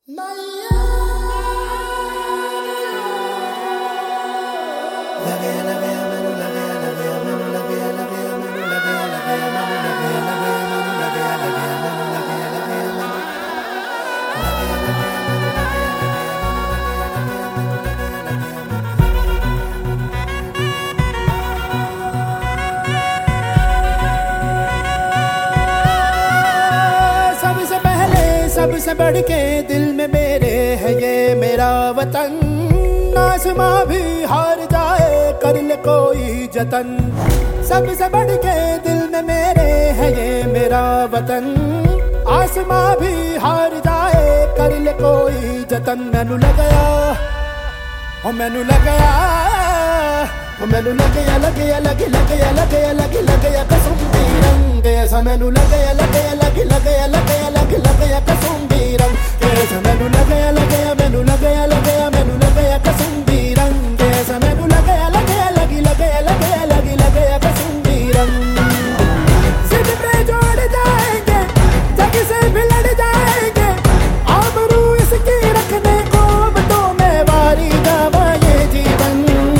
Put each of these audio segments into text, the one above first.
सबसे बढ़ के दिल में मेरे है ये मेरा वतन। आसमां भी हार जाए कर ले कोई जतन। सबसे बढ़ के दिल में मेरे है ये मेरा वतन। आसमां भी हार जाए कर ले कोई जतन। मैनू लग गया ओ मैनू लग गया ओ मैनू लग गया लग गया लग लग गया लग गया लग लग गया कसम दी रंग ऐसा। मैनू लग गया लग गया लग लग गया लग गया लग लग गया कसम दी रंग ऐसा। मैनू लग गया लग गया मैनू लग गया लग गया मैनू लग गया कसम दी रंग ऐसा। मैनू लग गया लग गया लग लग गया लग गया लग लग गया कसम दी रंग। सिद्ध पे जोड़ जाएंगे जग से भी लड़ जाएंगे। आबरू इसकी रखने को तो मैं वारी जावा ये जीवन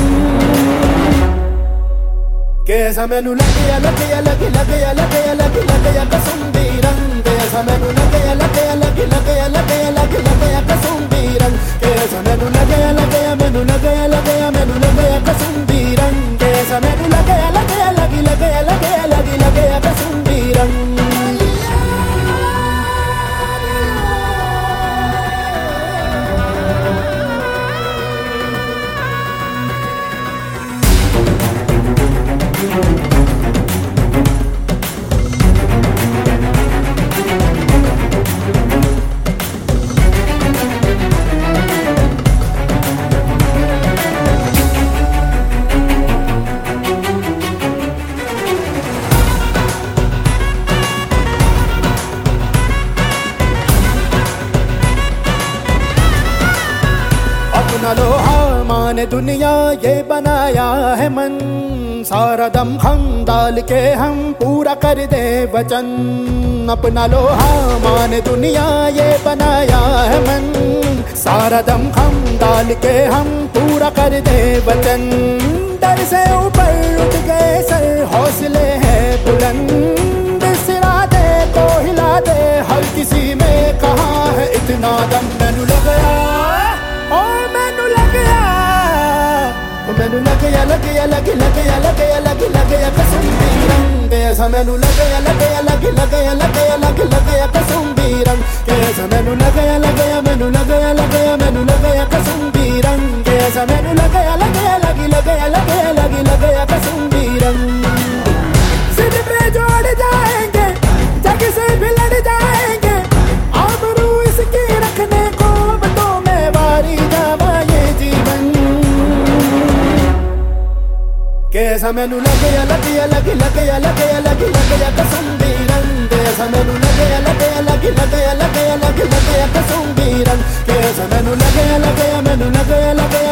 कैसा। मैनू लग गया लग गया लग लग गया लग गया लग लग गया कसम दी रंग ऐसा। मैनू लग गया लग गया लग लग गया लग गया लग लग गया कसम दी रंग कैसा। मैनू लग गया लग गया मैनू लग गया लग गया मैनू लग गया कसम दी रंग कैसा। मैनू लग गया लग गया लग लग गया लग गया लग लग गया कसम दी रंग। अपना लोहा माने दुनिया ये बनाया है मन। सारा दम हम डाल के हम पूरा कर दे वचन। अपना लोहा माने दुनिया ये बनाया है मन। सारा दम हम डाल के हम पूरा कर दे वचन। डर से ऊपर उठ गए सर हौसले हैं बुलंद। सिरा दे तो हिला दे हर किसी में कहाँ है इतना दम। मैनू लग गया ओ मैनू लग गया ओ मैनू लग गया लग गया लग लग गया लग गया लग लग गया कसम दी रंग ऐसा। मैनू लग गया लग गया लग लग गया लग गया लग लग गया कसम दी रंग कैसा। मैनू लग गया लग गया मैनू लग गया लग गया मैनू लग गया कसम दी रंग कैसा। मैनू लग गया लग गया लग लग गया लग गया लग लग गया कसम दी रंग। सिद्ध पे जोड़ जाएंगे जग से भी लड़ जाएंगे। आबरू इसकी रखने को तो मैं वारी जावा ये जीवन कैसा। मैनू लग गया लग गया लग लग गया लग गया लग लग गया कसम दी रंग कैसा। मैनू लग गया लग गया लग लग गया लग गया लग लग गया कसम दी रंग कैसा। मैनू लग गया लग गया मैनू लग गया लग गया